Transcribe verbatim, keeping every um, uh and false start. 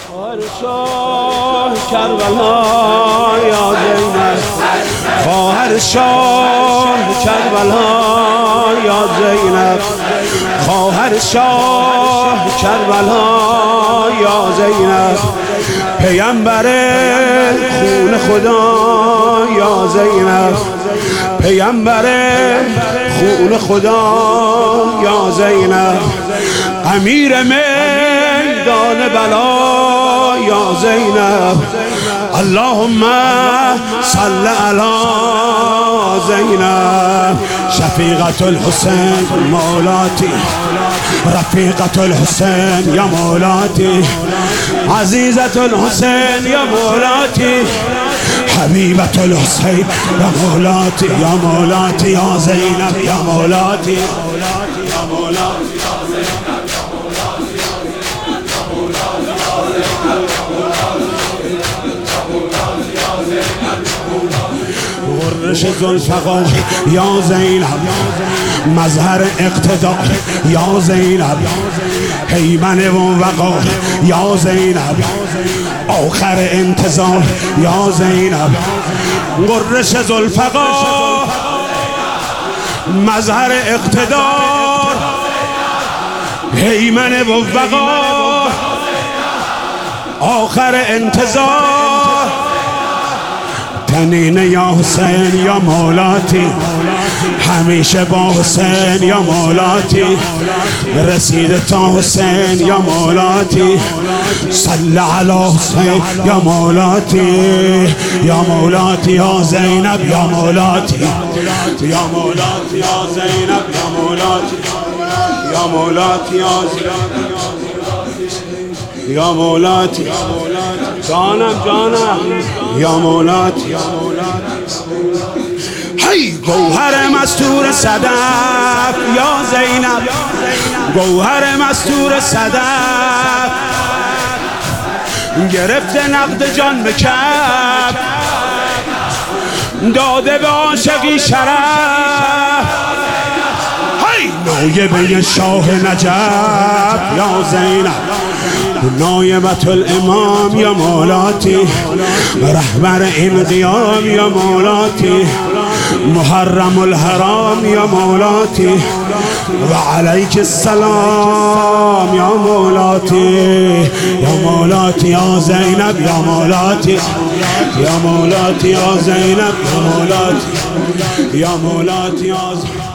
خواهر شاه کربلا یا زینب، خواهر شاه کربلا یا زینب، خواهر شاه کربلا یا زینب، پیامبر خون خدا یا زینب، پیامبر خون خدا یا زینب، امیر میدان بلا یا زینب، اللهم صل علی زینب، شفیقة الحسین مولاتی، رفیقة الحسین یا مولاتی، عزیزة الحسین یا مولاتی، حبیبة الحسین یا مولاتی، یا مولاتی یا زینب یا مولاتی، یا مولاتی غرش ذوالفقار یا زینب، مظهر اقتدار یا زینب، هیمن و وقار یا زینب، آخر انتظار یا زینب، غرش ذوالفقار مظهر اقتدار، هیمن و وقار، آخر انتظار، تنین یا حسین یا مولاتی، همیشه با حسین یا مولاتی، رسید تا حسین یا مولاتی، صل علی حسین یا مولاتی، یا مولاتی یا زینب یا مولاتی، یا مولاتی یا زینب یا مولاتی، یا مولاتی یا زینب یا مولاتی، جانم جانم یا مولاتی، هی گوهر مستور صدف یا زینب، گوهر مستور صدف، گرفته نقد جان به کف، داده به عاشقی شرف، هی نایبه شاه نجف یا زینب، نایبة الامام یا مولاتی، رهبر این قیام یا مولاتی، محرم الحرام یا مولاتی، و علیک السلام یا مولاتی، یا مولاتی یا زینب یا مولاتی، یا مولاتی یا زینب یا مولاتی، یا مولاتی یا زینب.